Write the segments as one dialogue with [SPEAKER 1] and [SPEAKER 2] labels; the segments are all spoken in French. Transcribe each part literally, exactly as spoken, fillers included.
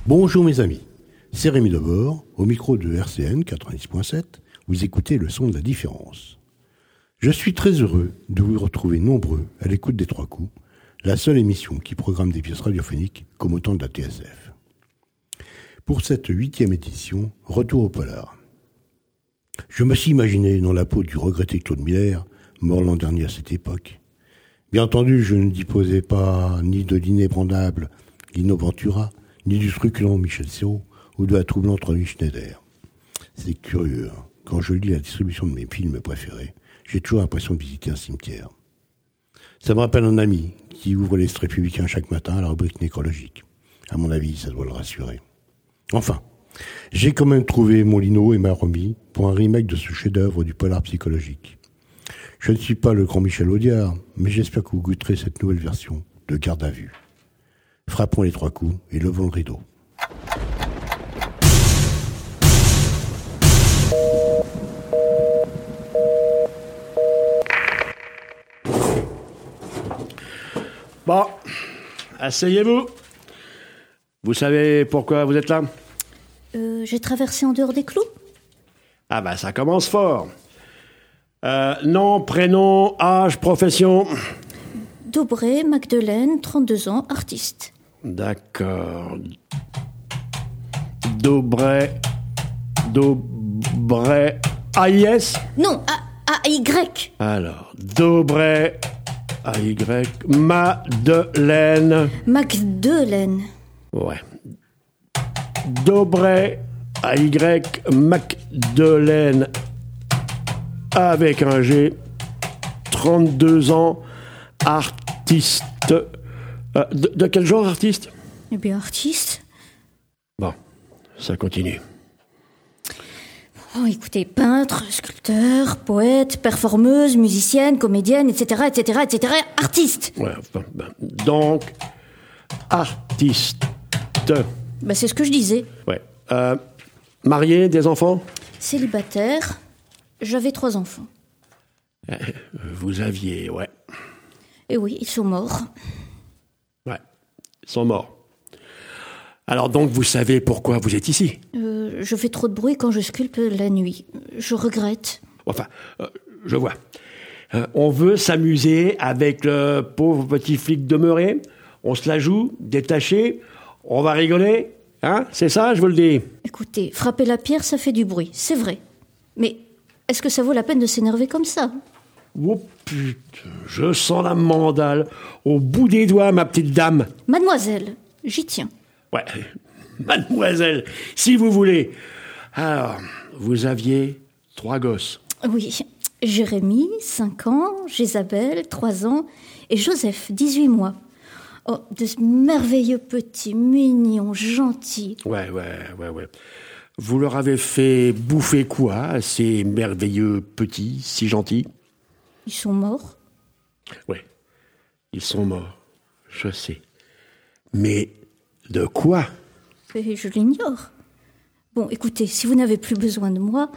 [SPEAKER 1] Bonjour mes amis, c'est Rémi Debord, au micro de R C N quatre-vingt-dix point sept, vous écoutez le son de la différence. Je suis très heureux de vous retrouver nombreux à l'écoute des Trois Coups, la seule émission qui programme des pièces radiophoniques comme au temps de la T S F. Pour cette huitième édition, retour au polar. Je me suis imaginé dans la peau du regretté Claude Miller, mort l'an dernier à cette époque. Bien entendu, je ne disposais pas ni de l'inébranlable Lino Ventura, ni du truculent Michel Serrault, ou de la troublante Romy Schneider. C'est curieux, hein. Quand je lis la distribution de mes films préférés, j'ai toujours l'impression de visiter un cimetière. Ça me rappelle un ami qui ouvre l'Est républicain chaque matin à la rubrique nécrologique. À mon avis, ça doit le rassurer. Enfin, j'ai quand même trouvé mon Lino et ma Romy pour un remake de ce chef-d'œuvre du polar psychologique. Je ne suis pas le grand Michel Audiard, mais j'espère que vous goûterez cette nouvelle version de Garde à vue. Frappons les trois coups et levons le rideau.
[SPEAKER 2] Bon, asseyez-vous. Vous savez pourquoi vous êtes là ?
[SPEAKER 3] Euh, j'ai traversé en dehors des clous ?
[SPEAKER 2] Ah bah ça commence fort. Euh, nom, prénom, âge, profession.
[SPEAKER 3] Dobré, Magdeleine, trente-deux ans, artiste.
[SPEAKER 2] D'accord. Dobré... Dobré... A I S ?
[SPEAKER 3] Non, A-Y.
[SPEAKER 2] Alors, Dobré... A Y... Madeleine...
[SPEAKER 3] Magdeleine.
[SPEAKER 2] Ouais. Dobré... A Y... Magdeleine... Avec un G... trente-deux ans... Artiste... Euh, de, de quel genre artiste ?
[SPEAKER 3] Eh bien, artiste.
[SPEAKER 2] Bon, ça continue.
[SPEAKER 3] Oh, écoutez, peintre, sculpteur, poète, performeuse, musicienne, comédienne, et cetera, et cetera, et cetera, artiste.
[SPEAKER 2] Ouais, ben, ben, donc, artiste.
[SPEAKER 3] Bah, c'est ce que je disais.
[SPEAKER 2] Ouais. Euh, marié, des enfants ?
[SPEAKER 3] Célibataire, j'avais trois enfants.
[SPEAKER 2] Euh, vous aviez, ouais.
[SPEAKER 3] Et oui, ils sont morts.
[SPEAKER 2] Ouais, ils sont morts. Alors donc, vous savez pourquoi vous êtes ici ?
[SPEAKER 3] Euh, je fais trop de bruit quand je sculpte la nuit. Je regrette.
[SPEAKER 2] Enfin, euh, je vois. Euh, on veut s'amuser avec le pauvre petit flic demeuré. On se la joue, détaché. On va rigoler. Hein ? C'est ça, je vous le dis.
[SPEAKER 3] Écoutez, frapper la pierre, ça fait du bruit, c'est vrai. Mais est-ce que ça vaut la peine de s'énerver comme ça ?
[SPEAKER 2] Oh putain, je sens la mandale au bout des doigts, ma petite dame.
[SPEAKER 3] Mademoiselle, j'y tiens.
[SPEAKER 2] Ouais, mademoiselle, si vous voulez. Alors, vous aviez trois gosses.
[SPEAKER 3] Oui, Jérémy, cinq ans, Jésabelle, trois ans, et Joseph, dix-huit mois. Oh, de merveilleux petits, mignons, gentils.
[SPEAKER 2] Ouais, ouais, ouais, ouais. Vous leur avez fait bouffer quoi, ces merveilleux petits, si gentils ?
[SPEAKER 3] Ils sont morts ?
[SPEAKER 2] Ouais, ils sont morts, je sais. Mais de quoi ?
[SPEAKER 3] Et je l'ignore. Bon, écoutez, si vous n'avez plus besoin de moi...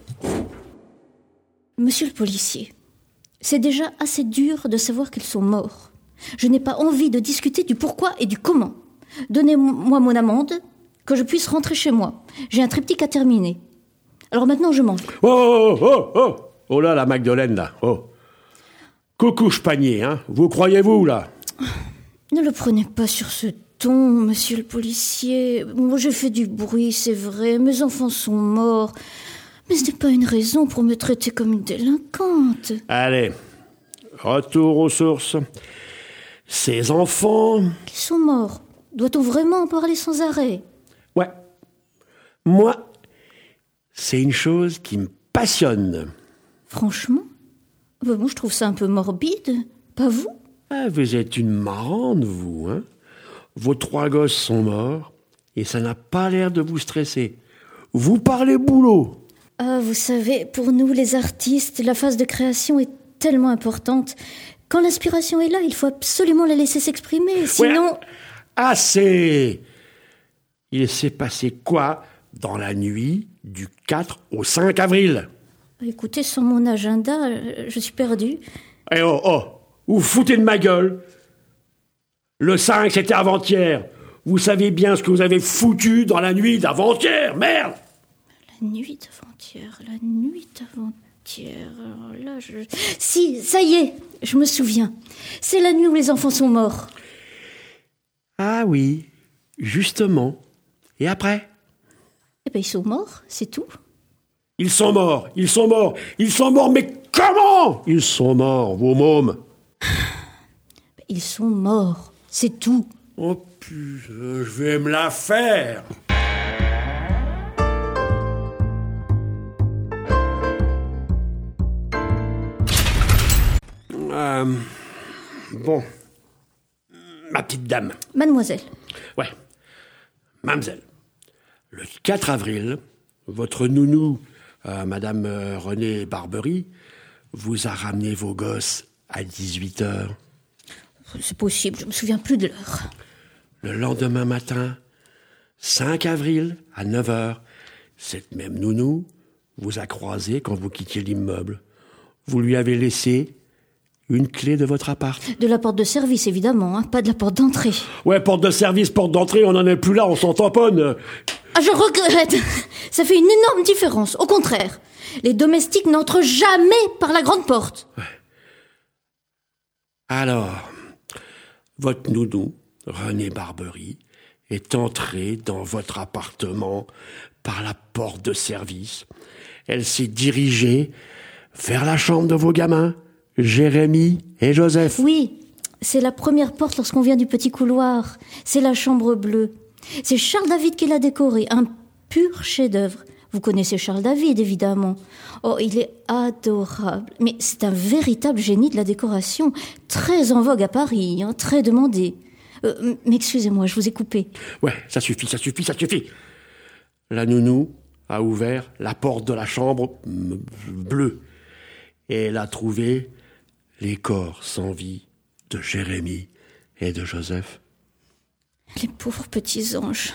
[SPEAKER 3] Monsieur le policier, c'est déjà assez dur de savoir qu'ils sont morts. Je n'ai pas envie de discuter du pourquoi et du comment. Donnez-moi mon amende, que je puisse rentrer chez moi. J'ai un triptyque à terminer. Alors maintenant, je m'en vais.
[SPEAKER 2] Oh, oh, oh, oh Oh là, la Magdeleine, là, oh. Coucouche panier, hein. Vous croyez-vous, là ?
[SPEAKER 3] Ne le prenez pas sur ce ton, monsieur le policier. Moi, j'ai fait du bruit, c'est vrai. Mes enfants sont morts. Mais ce n'est pas une raison pour me traiter comme une délinquante.
[SPEAKER 2] Allez, retour aux sources. Ces enfants...
[SPEAKER 3] Ils sont morts. Doit-on vraiment en parler sans arrêt ?
[SPEAKER 2] Ouais. Moi, c'est une chose qui me passionne.
[SPEAKER 3] Franchement ? Ben moi, je trouve ça un peu morbide. Pas vous ?
[SPEAKER 2] Ah, vous êtes une marrante, vous, hein ? Vos trois gosses sont morts et ça n'a pas l'air de vous stresser. Vous parlez boulot.
[SPEAKER 3] Ah, vous savez, pour nous, les artistes, la phase de création est tellement importante. Quand l'inspiration est là, il faut absolument la laisser s'exprimer, sinon...
[SPEAKER 2] Ouais, assez ! Il s'est passé quoi dans la nuit du quatre au cinq avril ?
[SPEAKER 3] Écoutez, sans mon agenda, je suis perdue.
[SPEAKER 2] Eh oh, oh, vous foutez de ma gueule. Le cinq, c'était avant-hier. Vous savez bien ce que vous avez foutu dans la nuit d'avant-hier, merde!
[SPEAKER 3] La nuit d'avant-hier, la nuit d'avant-hier... Alors là, je... Si, ça y est, je me souviens. C'est la nuit où les enfants sont morts.
[SPEAKER 2] Ah oui, justement. Et après?
[SPEAKER 3] Eh ben, ils sont morts, c'est tout.
[SPEAKER 2] Ils sont morts, ils sont morts, ils sont morts, mais comment? Ils sont morts, vos mômes.
[SPEAKER 3] Ils sont morts, c'est tout.
[SPEAKER 2] Oh putain, je vais me la faire. Euh, bon, ma petite dame.
[SPEAKER 3] Mademoiselle.
[SPEAKER 2] Ouais, mademoiselle. Le quatre avril, votre nounou, euh, Madame euh, Renée Barbery, vous a ramené vos gosses à dix-huit heures.
[SPEAKER 3] C'est possible, je me souviens plus de l'heure.
[SPEAKER 2] Le lendemain matin, cinq avril, à neuf heures, cette même nounou vous a croisé quand vous quittiez l'immeuble. Vous lui avez laissé une clé de votre appart.
[SPEAKER 3] De la porte de service, évidemment, hein, pas de la porte d'entrée.
[SPEAKER 2] Ouais, porte de service, porte d'entrée, on n'en est plus là, on s'en tamponne.
[SPEAKER 3] Ah, je regrette. Ça fait une énorme différence. Au contraire, les domestiques n'entrent jamais par la grande porte.
[SPEAKER 2] Ouais. Alors, votre nounou, Renée Barbery, est entrée dans votre appartement par la porte de service. Elle s'est dirigée vers la chambre de vos gamins, Jérémy et Joseph.
[SPEAKER 3] Oui, c'est la première porte lorsqu'on vient du petit couloir. C'est la chambre bleue. C'est Charles David qui l'a décorée, un pur chef-d'œuvre. Vous connaissez Charles David, évidemment. Oh, il est adorable. Mais c'est un véritable génie de la décoration. Très en vogue à Paris, hein, très demandé. Euh, mais excusez-moi, je vous ai coupé.
[SPEAKER 2] Ouais, ça suffit, ça suffit, ça suffit. La nounou a ouvert la porte de la chambre bleue. Et elle a trouvé les corps sans vie de Jérémy et de Joseph.
[SPEAKER 3] Les pauvres petits anges.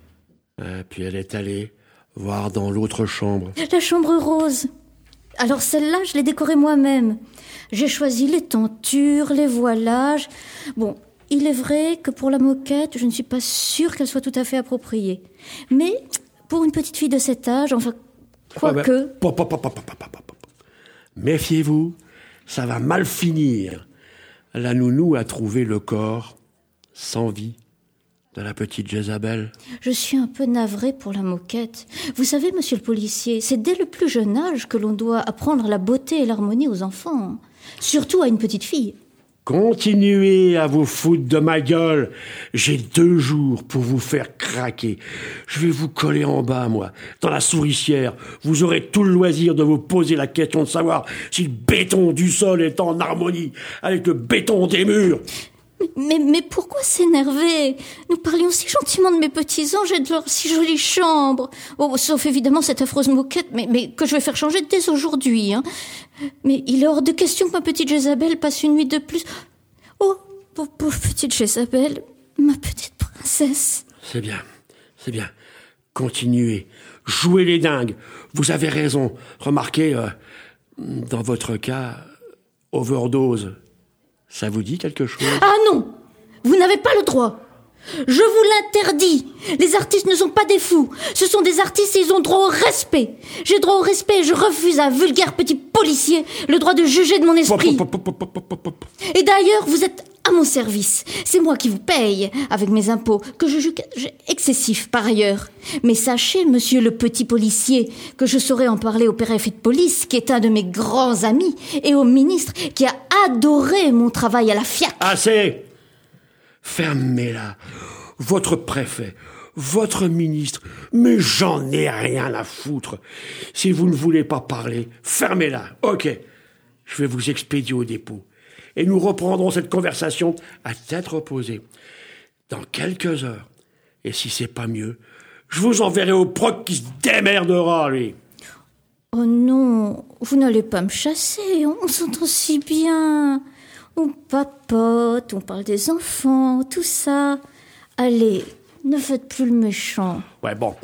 [SPEAKER 2] Et puis elle est allée voir dans l'autre chambre.
[SPEAKER 3] La chambre rose. Alors celle-là, je l'ai décorée moi-même. J'ai choisi les tentures, les voilages. Bon, il est vrai que pour la moquette, je ne suis pas sûre qu'elle soit tout à fait appropriée. Mais pour une petite fille de cet âge, enfin, quoique...
[SPEAKER 2] Ah ben, pop, pop, pop, pop, pop, pop, pop. Méfiez-vous, ça va mal finir. La nounou a trouvé le corps sans vie de la petite Jézabel.
[SPEAKER 3] Je suis un peu navrée pour la moquette. Vous savez, monsieur le policier, c'est dès le plus jeune âge que l'on doit apprendre la beauté et l'harmonie aux enfants. Surtout à une petite fille.
[SPEAKER 2] Continuez à vous foutre de ma gueule. J'ai deux jours pour vous faire craquer. Je vais vous coller en bas, moi, dans la souricière. Vous aurez tout le loisir de vous poser la question de savoir si le béton du sol est en harmonie avec le béton des murs.
[SPEAKER 3] Mais, mais pourquoi s'énerver? Nous parlions si gentiment de mes petits anges et de leur si jolie chambre. Oh, sauf évidemment cette affreuse moquette, mais, mais que je vais faire changer dès aujourd'hui. Hein. Mais il est hors de question que ma petite Jézabel passe une nuit de plus. Oh, pauvre, pauvre petite Jézabel, ma petite princesse.
[SPEAKER 2] C'est bien, c'est bien. Continuez, jouez les dingues. Vous avez raison. Remarquez, euh, dans votre cas, overdose. Ça vous dit quelque chose?
[SPEAKER 3] Ah non! Vous n'avez pas le droit! Je vous l'interdis! Les artistes ne sont pas des fous! Ce sont des artistes et ils ont droit au respect! J'ai droit au respect et je refuse à un vulgaire petit policier le droit de juger de mon esprit!
[SPEAKER 2] Pop, pop, pop, pop, pop, pop, pop.
[SPEAKER 3] Et d'ailleurs, vous êtes à mon service. C'est moi qui vous paye avec mes impôts, que je juge excessifs par ailleurs. Mais sachez, monsieur le petit policier, que je saurai en parler au préfet de police, qui est un de mes grands amis, et au ministre, qui a adoré mon travail à la F I A C.
[SPEAKER 2] Assez! Fermez-la. Votre préfet, votre ministre, mais j'en ai rien à foutre. Si vous ne voulez pas parler, fermez-la. Ok, je vais vous expédier au dépôt. Et nous reprendrons cette conversation à tête reposée. Dans quelques heures. Et si c'est pas mieux, je vous enverrai au proc qui se démerdera, lui.
[SPEAKER 3] Oh non, vous n'allez pas me chasser, on s'entend si bien. On papote, on parle des enfants, tout ça. Allez, ne faites plus le méchant.
[SPEAKER 2] Ouais, bon.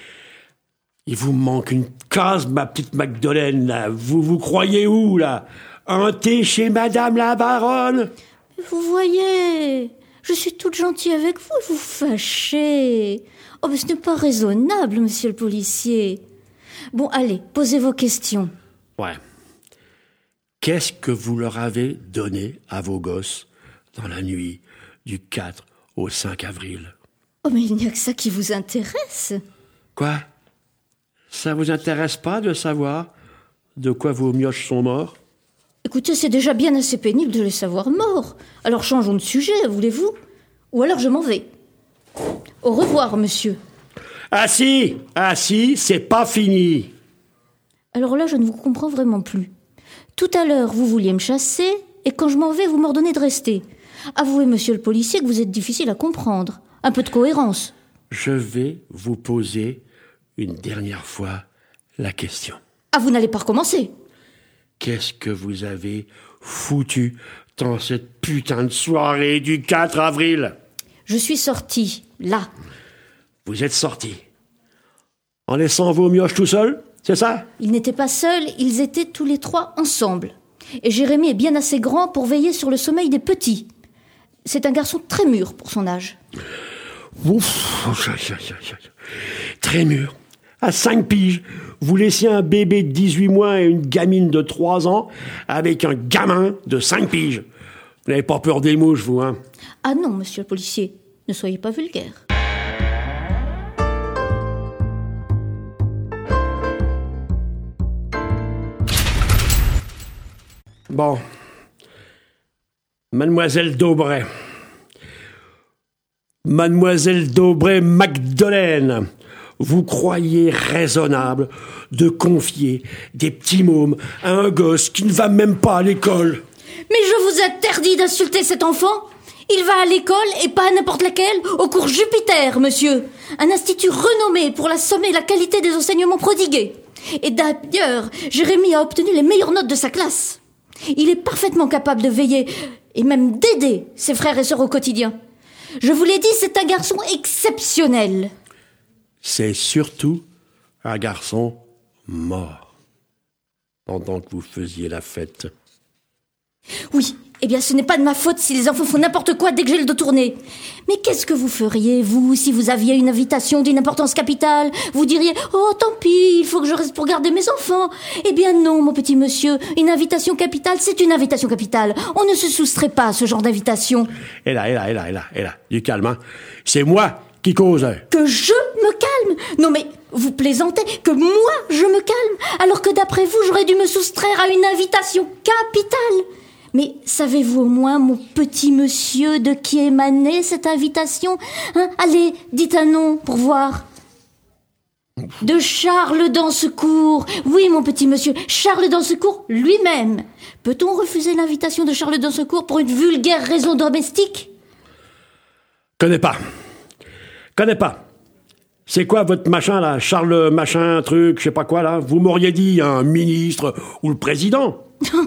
[SPEAKER 2] Il vous manque une case, ma petite Magdeleine, là. Vous vous croyez où, là? Un thé chez Madame la Baronne?
[SPEAKER 3] Vous voyez, Je suis toute gentille avec vous et vous fâchez. Oh, mais ce n'est pas raisonnable, monsieur le policier. Bon, allez, posez vos questions.
[SPEAKER 2] Ouais. Qu'est-ce que vous leur avez donné à vos gosses dans la nuit du quatre au cinq avril?
[SPEAKER 3] Oh, mais il n'y a que ça qui vous intéresse.
[SPEAKER 2] Quoi? Ça vous intéresse pas de savoir de quoi vos mioches sont morts?
[SPEAKER 3] Écoutez, c'est déjà bien assez pénible de les savoir morts. Alors changeons de sujet, voulez-vous? Ou alors je m'en vais. Au revoir, monsieur.
[SPEAKER 2] Ah si, ah si, c'est pas fini.
[SPEAKER 3] Alors là, je ne vous comprends vraiment plus. Tout à l'heure, vous vouliez me chasser, et quand je m'en vais, vous m'ordonnez de rester. Avouez, monsieur le policier, que vous êtes difficile à comprendre. Un peu de cohérence.
[SPEAKER 2] Je vais vous poser une dernière fois la question.
[SPEAKER 3] Ah, vous n'allez pas recommencer?
[SPEAKER 2] Qu'est-ce que vous avez foutu dans cette putain de soirée du quatre avril?
[SPEAKER 3] Je suis sortie, là.
[SPEAKER 2] Vous êtes sorti en laissant vos mioches tout seuls, c'est ça?
[SPEAKER 3] Ils n'étaient pas seuls, ils étaient tous les trois ensemble. Et Jérémy est bien assez grand pour veiller sur le sommeil des petits. C'est un garçon très mûr pour son âge.
[SPEAKER 2] Ouf, très mûr. À cinq piges, vous laissiez un bébé de dix-huit mois et une gamine de trois ans avec un gamin de cinq piges. Vous n'avez pas peur des mouches, vous, hein?
[SPEAKER 3] Ah non, monsieur le policier, ne soyez pas vulgaire.
[SPEAKER 2] Bon. Mademoiselle Daubray. Mademoiselle Daubray Magdeleine, vous croyez raisonnable de confier des petits mômes à un gosse qui ne va même pas à l'école?
[SPEAKER 3] Mais je vous interdis d'insulter cet enfant. Il va à l'école, et pas à n'importe laquelle, au cours Jupiter, monsieur. Un institut renommé pour la somme et la qualité des enseignements prodigués. Et d'ailleurs, Jérémy a obtenu les meilleures notes de sa classe. Il est parfaitement capable de veiller, et même d'aider ses frères et sœurs au quotidien. Je vous l'ai dit, c'est un garçon exceptionnel.
[SPEAKER 2] C'est surtout un garçon mort, pendant que vous faisiez la fête.
[SPEAKER 3] Oui, eh bien ce n'est pas de ma faute si les enfants font n'importe quoi dès que j'ai le dos tourné. Mais qu'est-ce que vous feriez, vous, si vous aviez une invitation d'une importance capitale? Vous diriez « Oh, tant pis, il faut que je reste pour garder mes enfants ». Eh bien non, mon petit monsieur, une invitation capitale, c'est une invitation capitale. On ne se soustrait pas à ce genre d'invitation.
[SPEAKER 2] Et là, et là, et là, et là, et là, du calme, hein. C'est moi qui cause.
[SPEAKER 3] Que je me calme? Non mais, vous plaisantez, que moi je me calme, alors que d'après vous, j'aurais dû me soustraire à une invitation capitale. Mais savez-vous au moins, mon petit monsieur, de qui émanait cette invitation, hein? Allez, dites un nom pour voir. De Charles Dansecourt. Oui, mon petit monsieur, Charles Dansecourt lui-même. Peut-on refuser l'invitation de Charles Dansecourt pour une vulgaire raison domestique?
[SPEAKER 2] Connais pas. Connais pas. C'est quoi votre machin, là? Charles machin, truc, je sais pas quoi, là? Vous m'auriez dit un ministre ou le président.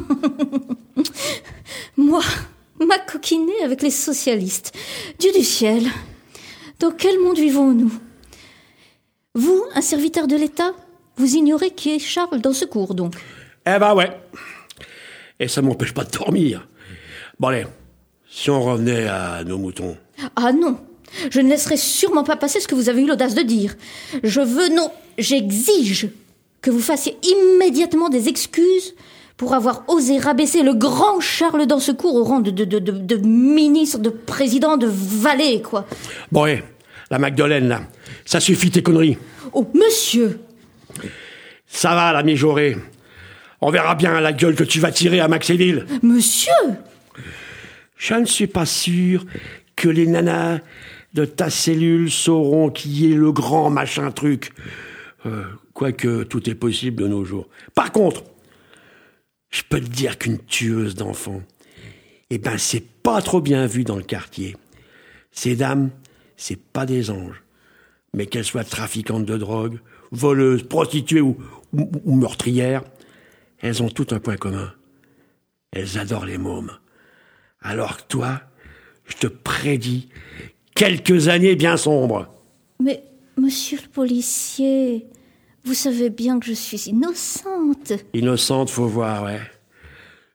[SPEAKER 3] Moi, ma coquinée avec les socialistes. Dieu du ciel. Dans quel monde vivons-nous? Vous, un serviteur de l'État, vous ignorez qui est Charles Dansecourt, donc?
[SPEAKER 2] Eh ben ouais. Et ça m'empêche pas de dormir. Bon allez, si on revenait à nos moutons.
[SPEAKER 3] Ah non, je ne laisserai sûrement pas passer ce que vous avez eu l'audace de dire. Je veux, non, j'exige que vous fassiez immédiatement des excuses pour avoir osé rabaisser le grand Charles Dansecourt au rang de, de, de, de, de ministre, de président, de valet, quoi.
[SPEAKER 2] Bon, hé, la Magdeleine, là, ça suffit tes conneries.
[SPEAKER 3] Oh, monsieur!
[SPEAKER 2] Ça va, la mijaurée. On verra bien la gueule que tu vas tirer à Maxéville.
[SPEAKER 3] Monsieur!
[SPEAKER 2] Je ne suis pas sûr que les nanas de ta cellule sauront qui est le grand machin truc. Euh, quoique tout est possible de nos jours. Par contre, je peux te dire qu'une tueuse d'enfants, eh ben, c'est pas trop bien vu dans le quartier. Ces dames, c'est pas des anges. Mais qu'elles soient trafiquantes de drogue, voleuses, prostituées ou, ou, ou meurtrières, elles ont tout un point commun. Elles adorent les mômes. Alors que toi, je te prédis quelques années bien sombres.
[SPEAKER 3] Mais, monsieur le policier, vous savez bien que je suis innocente.
[SPEAKER 2] Innocente, faut voir, ouais.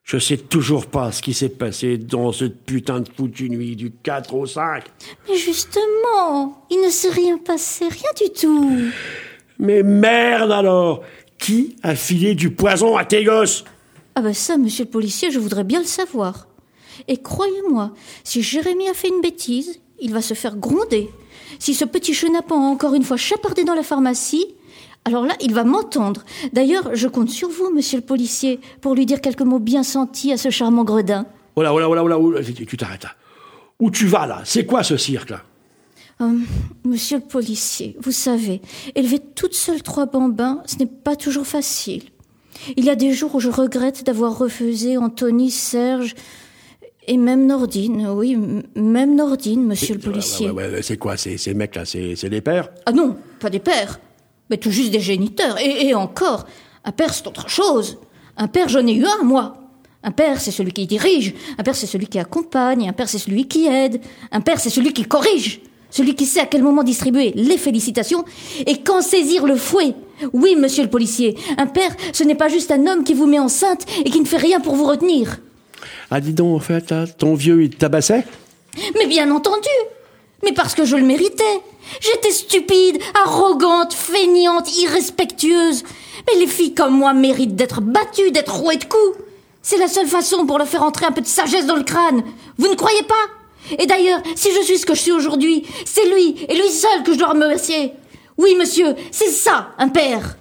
[SPEAKER 2] Je sais toujours pas ce qui s'est passé dans cette putain de foutue nuit du quatre au cinq.
[SPEAKER 3] Mais justement, il ne s'est rien passé, rien du tout.
[SPEAKER 2] Mais merde alors! Qui a filé du poison à tes gosses?
[SPEAKER 3] Ah ben ça, monsieur le policier, je voudrais bien le savoir. Et croyez-moi, si Jérémy a fait une bêtise, il va se faire gronder. Si ce petit chenapan a encore une fois chapardé dans la pharmacie, alors là, il va m'entendre. D'ailleurs, je compte sur vous, monsieur le policier, pour lui dire quelques mots bien sentis à ce charmant gredin.
[SPEAKER 2] Oh là, oh là, oh là, oh là, oh là, tu t'arrêtes là. Où tu vas là? C'est quoi ce cirque là?
[SPEAKER 3] Hum, monsieur le policier, vous savez, élever toute seule trois bambins, ce n'est pas toujours facile. Il y a des jours où je regrette d'avoir refusé Anthony, Serge et même Nordine. Oui, m- même Nordine, monsieur le policier.
[SPEAKER 2] Ouais, ouais, ouais, c'est quoi ces, ces mecs là? C'est, c'est des pères?
[SPEAKER 3] Ah non, pas des pères, mais tout juste des géniteurs. Et, et encore, un père c'est autre chose. Un père, j'en ai eu un, moi. Un père, c'est celui qui dirige. Un père, c'est celui qui accompagne. Un père, c'est celui qui aide. Un père, c'est celui qui corrige. Celui qui sait à quel moment distribuer les félicitations et quand saisir le fouet. Oui, monsieur le policier, un père, ce n'est pas juste un homme qui vous met enceinte et qui ne fait rien pour vous retenir.
[SPEAKER 2] Ah, dis donc, en fait, là, ton vieux, il te tabassait?
[SPEAKER 3] Mais bien entendu. Mais parce que je le méritais. J'étais stupide, arrogante, feignante, irrespectueuse. Mais les filles comme moi méritent d'être battues, d'être rouées de coups. C'est la seule façon pour leur faire entrer un peu de sagesse dans le crâne. Vous ne croyez pas ? Et d'ailleurs, si je suis ce que je suis aujourd'hui, c'est lui, et lui seul que je dois remercier. Oui, monsieur, c'est ça, un père.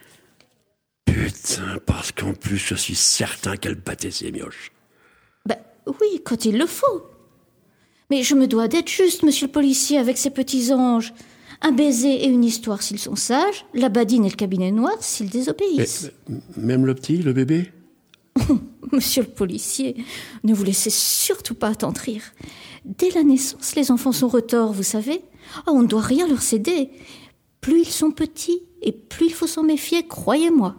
[SPEAKER 2] Putain, parce qu'en plus, je suis certain qu'elle battait ses mioches.
[SPEAKER 3] Ben oui, quand il le faut. Mais je me dois d'être juste, monsieur le policier, avec ces petits anges. Un baiser et une histoire s'ils sont sages, la badine et le cabinet noir s'ils désobéissent.
[SPEAKER 2] Mais, même le petit, le bébé?
[SPEAKER 3] Monsieur le policier, ne vous laissez surtout pas attendrir. Dès la naissance, les enfants sont retors, vous savez. Oh, on ne doit rien leur céder. Plus ils sont petits, et plus il faut s'en méfier, croyez-moi.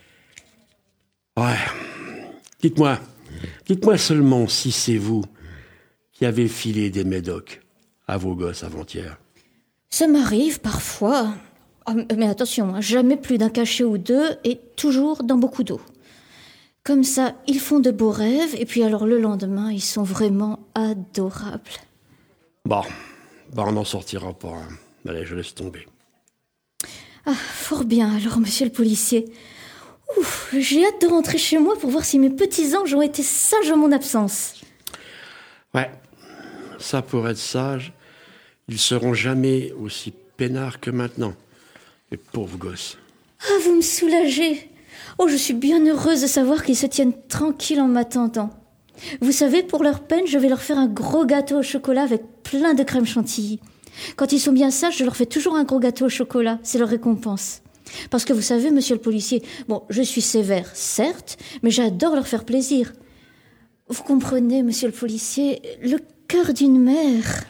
[SPEAKER 2] Ouais. Dites-moi, dites-moi seulement si c'est vous qui avez filé des médocs à vos gosses avant-hier.
[SPEAKER 3] Ça m'arrive parfois. Oh, mais attention, hein, jamais plus d'un cachet ou deux, et toujours dans beaucoup d'eau. Comme ça, ils font de beaux rêves, et puis alors le lendemain, ils sont vraiment adorables.
[SPEAKER 2] Bon, bah on n'en sortira pas. Hein. Allez, je laisse tomber.
[SPEAKER 3] Ah, fort bien alors, monsieur le policier. Ouf, j'ai hâte de rentrer chez moi pour voir si mes petits anges ont été sages en mon absence.
[SPEAKER 2] Ouais, ça pour être sage, ils seront jamais aussi peinards que maintenant. Les pauvres gosses.
[SPEAKER 3] Ah, vous me soulagez. Oh, je suis bien heureuse de savoir qu'ils se tiennent tranquilles en m'attendant. Vous savez, pour leur peine, je vais leur faire un gros gâteau au chocolat avec plein de crème chantilly. Quand ils sont bien sages, je leur fais toujours un gros gâteau au chocolat. C'est leur récompense. Parce que vous savez, monsieur le policier, bon, je suis sévère, certes, mais j'adore leur faire plaisir. Vous comprenez, monsieur le policier, le cœur d'une mère.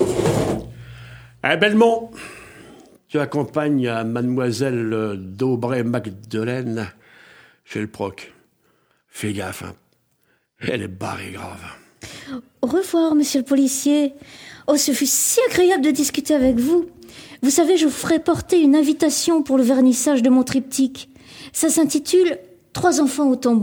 [SPEAKER 2] Eh, Belmont, tu accompagnes à mademoiselle Daubrey Magdeleine chez le proc. Fais gaffe, hein. Elle est barrée grave.
[SPEAKER 3] Au revoir, monsieur le policier. Oh, ce fut si agréable de discuter avec vous. Vous savez, je vous ferai porter une invitation pour le vernissage de mon triptyque. Ça s'intitule « Trois enfants au tombeau ».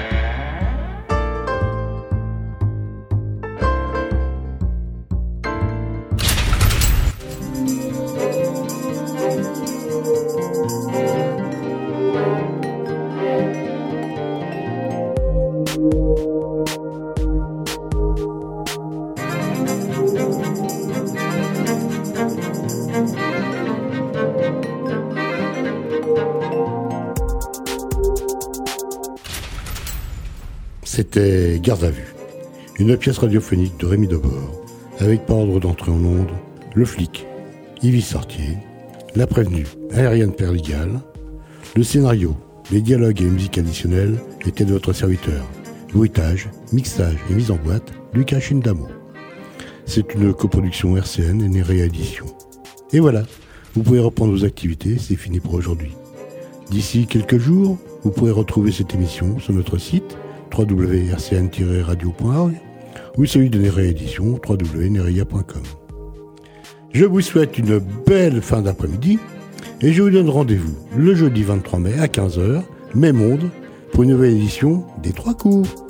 [SPEAKER 1] C'était Garde à vue, une pièce radiophonique de Rémi Debord, avec par ordre d'entrée en onde, le flic, Yves Sartier, la prévenue, Aérienne Perligal, le scénario, les dialogues et les musiques additionnelles étaient de votre serviteur, bruitage, mixage et mise en boîte, Lucas Chindamo. C'est une coproduction R C N et Nerea Édition. Et voilà, vous pouvez reprendre vos activités, c'est fini pour aujourd'hui. D'ici quelques jours, vous pourrez retrouver cette émission sur notre site w w w point r c n tiret radio point org ou celui de Nerea Édition, w w w point nerea point com. Je vous souhaite une belle fin d'après-midi et je vous donne rendez-vous le jeudi vingt-trois mai à quinze heures, même onde, pour une nouvelle édition des Trois Coups.